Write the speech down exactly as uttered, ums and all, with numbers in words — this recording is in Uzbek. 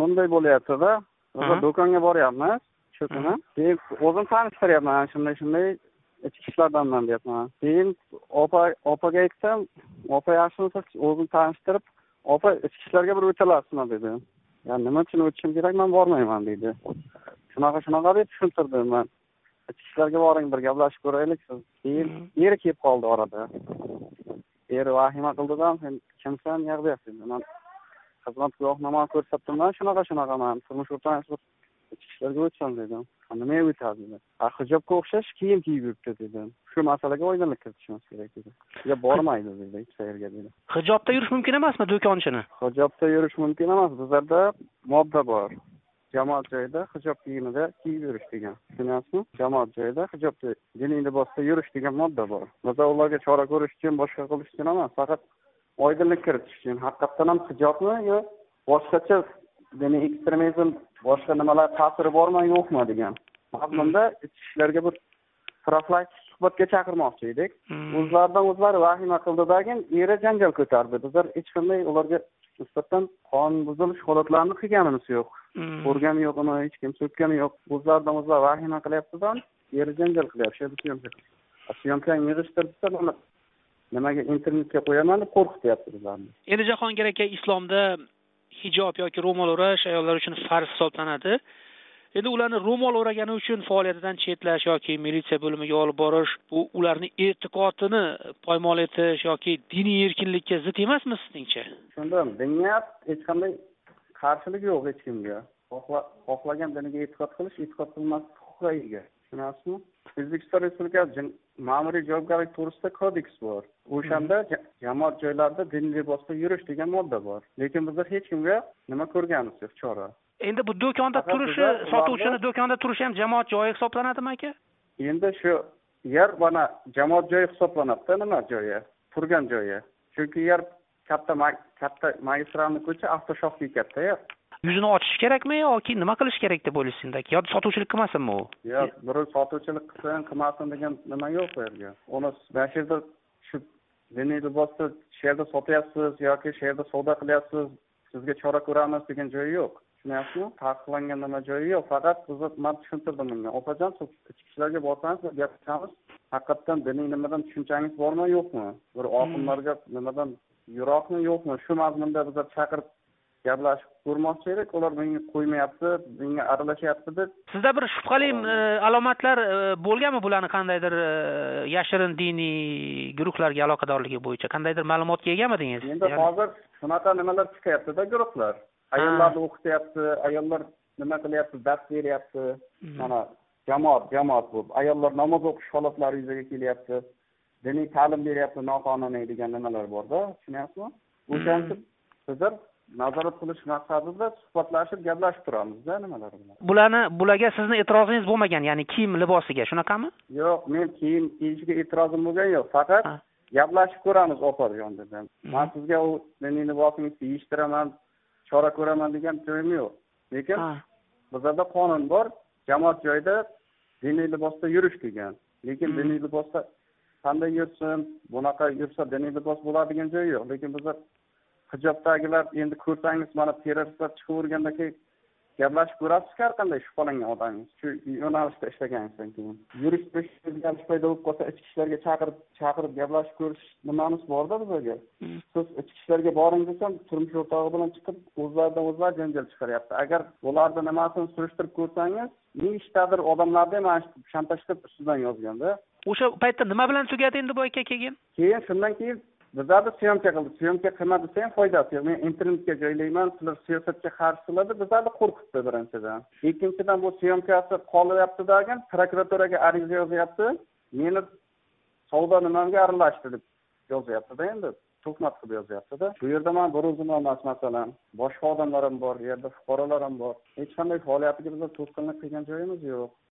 bunday bo'lyapti-da. Aha. Biz do'konga boryapmiz. Shu kuni. Keyin o'zim tanishtiryapman, shunday shunday ichki ishlardanman deyapman. Keyin opa opaga aytsam, opa yaxshimisiz, o'zim tanishtirib, opa ichki ishlarga bir o'talasizmi dedi. Ya nima uchun o'tishim kerak, men bormayman dedi. Shunaqa shunaqa deb tushuntirdim men. Ichki ishlarga boring, bir gaplashib ko'raylik siz. Keyin eri kelib qoldi orada. Eri vahima qildi-da, sen kimsan, yo'qdaysiz. Men xizmat guvohnomani ko'rsatdim-da, shunaqa shunaqa men turmush o'rtog'im ichki ishlarga o'tsam dedim. Nima o'tadi dedi. A hijobga o'xshash kiyim kiyib yuribdi dedim. Shu masalaga oydinlik kiritishimiz kerak dedi. Ya bormaydi dedi, hech qayerga dedi. Hijobda yurish mumkin emasmi do'konchini? Hijobda yurish mumkin emas. Bizlarda modda bor. Jamoat joyida hijob kiyimida kiyib yurish degan. Tushunyapsizmi? Jamoat joyida hijobda, diniy libosda yurish degan modda bor. Biz ularga chora ko'rish uchun, boshqa qilish uchun emas, faqat oydinlik kiritish uchun. Haqiqatan ham hijobmi yo boshqacha diniy ekstremizm, boshqa nimalar ta'siri bormi yo'qmi degan. Mazmunda ichki ishlarga bir profilaktik suhbatga chaqirmoqchi edik. O'zlaridan o'zlari vahima qildidagi eri janjal ko'tardi. Bizlar hech qanday ularga nisbatan qonun buzilish holatlarini qilganimiz yo'q. Ko'rgani yo'qmi, hech kim so'kkani yo'q. O'zlaridan o'zlari vahima qilyapti-da, eri janjal qilyapti. Syomkani yig'ishtirsa, nimaga internetga qo'yaman deb qo'rqityapti bizlarni. Endi Jahongir aka, islomda hijob yoki ro'mol o'rash ayollar uchun farz hisoblanadi. Endi ularni ro'mol o'ragani uchun faoliyatidan chetlash yoki militsiya bo'limiga olib borish, bu ularning e'tiqodini poymol etish yoki diniy erkinlikka zid emasmi sizningcha? Shundan, dinga hech qanday qarshilik yo'q hech kimga. Xohlagan diniga e'tiqod qilish, e'tiqod qilmaslik huquqiga ega. Tushunasizmi? O'zbekiston Respublikasi ma'muriy javobgarlik to'g'risida kodeks bor. O'shanda jamoat joylarida diniy libosda yurish degan modda bor. Lekin bizlar hech kimga nima ko'rganimiz yo'q chora. Endi bu do'konda turishi, sotuvchini do'konda turishi ham jamoat joyi hisoblanadimi aka? Endi shu yer mana jamoat joyi hisoblanadi, nima joyi? Turgan joyi. Chunki yer katta katta magistralni ko'cha, avtoshohli katta yer. Yuzini ochish kerakmi yoki nima qilish kerak deb o'ylaysiz aka? Yoki sotuvchilik qilmasinmi u? Yo'q, bir sotuvchilik qilsin, qilmasin degan nima yo'q bu yerga. Uni mana shu yerda shu diniy libosda shu yerda sotyapsiz yoki shu yerda savdo qilyapsiz, sizga chora ko'ramiz degan joyi yo'q. Tushunasizmi? Taqiqlangan nima joyi yo'q. Faqat biz men tushuntirdim unga. Opajon, ichki ishlarga borsangiz, gapiramiz. Haqiqatan diniy nimadan tushunchangiz bormi, yo'qmi? Bir oqimlarga nimadan yiroqmi, yo'qmi? Shu mazmunda bizlar chaqirib gaplashib ko'rmoqchi edik. Ular menga qo'ymayapti, menga aralashyapti deb. Sizda bir shubhali alomatlar bo'lganmi bularning qandaydir yashirin diniy guruhlarga aloqadorligi bo'yicha? Qandaydir ma'lumotga egamidingiz? Endi hozir shunaqa nimalar chiqyapti-da guruhlar. Ayollarni o'qityapti, ayollar nima qilyapti, dars beryapti. Mana jamoat, jamoat bu. Ayollar namoz o'qish holatlari yuzaga kelyapti. Diniy ta'lim beryapti, noqonuniy degan nimalar bor-da, tushunyapsizmi? O'shancha bizlar nazorat qilish maqsadida suhbatlashib, gaplashib turamiz-da nimalar bilan. Bularni bularga sizning e'tirozingiz bo'lmagan, ya'ni kiyim libosiga, shunaqami? Yo'q, men kiyim kiyishga e'tirozim bo'lgan yo'q, faqat gaplashib ko'ramiz opajon dedim. Men sizga u diniy libosingizni kiyshtiraman, chora ko'raman degan joyim yo'q. Lekin bizda qonun bor, jamoat joyida diniy libosda yurish degan. Lekin diniy libosda qanday yursin, bunaqa yursa diniy libos bo'ladigan joy yo'q. Lekin bizlar hijobdagilar endi ko'rsangiz, mana terroristlar chiqib o'rgandan keyin gaplashib ko'rasiz har qanday shubhalangan odamingiz. Shu yo'nalishda ishlaganingizdan keyin. Yurish o'zgarish paydo bo'lib qolsa, ichki ishlarga chaqirib, chaqirib gaplashib ko'rish nimamiz bor-da bizga. Siz ichki ishlarga boring desam, turmush o'rtog'i bilan chiqib, o'zlaridan o'zlar janjal chiqaryapti. Agar bularni nimasini surishtirib ko'rsangiz, nechtadir odamlarda mana shu shantaj qilib ustidan yozganda. O'sha paytda nima bilan tugadi endi bu aka keyin? Keyin shundan keyin bizlarni syomka qildi. Syomka qilma desa ham foydasi yo'q. Men internetga joylayman, sizlar siyosatga qarshilar deb bizlarni qo'rqitdi birinchidan. Ikkinchidan bu syomkasi qolyapti degan prokuraturaga ariza yozyapti. Meni savdo nimamga aralashdi deb yozyapti-da endi. Tuhmat qilib yozyapti-da. Bu yerda men bir o'zim emas masalan, boshqa odamlar ham bor, yerda fuqarolar ham bor. Hech qanday faoliyatiga bizlar to'sqinlik qilgan joyimiz yo'q.